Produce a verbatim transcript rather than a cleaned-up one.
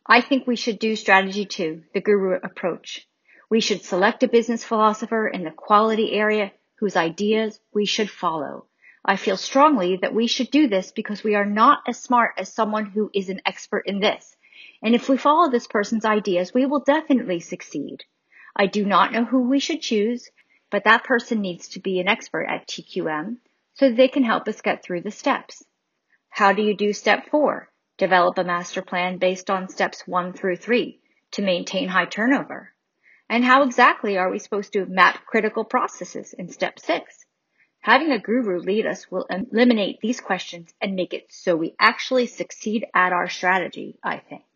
I think we should do strategy two, the guru approach. We should select a business philosopher in the quality area whose ideas we should follow. I feel strongly that we should do this because we are not as smart as someone who is an expert in this. And if we follow this person's ideas, we will definitely succeed. I do not know who we should choose, but that person needs to be an expert at T Q M so they can help us get through the steps. How do you do step four? Develop a master plan based on steps one through three to maintain high turnover. And how exactly are we supposed to map critical processes in step six? Having a guru lead us will eliminate these questions and make it so we actually succeed at our strategy, I think.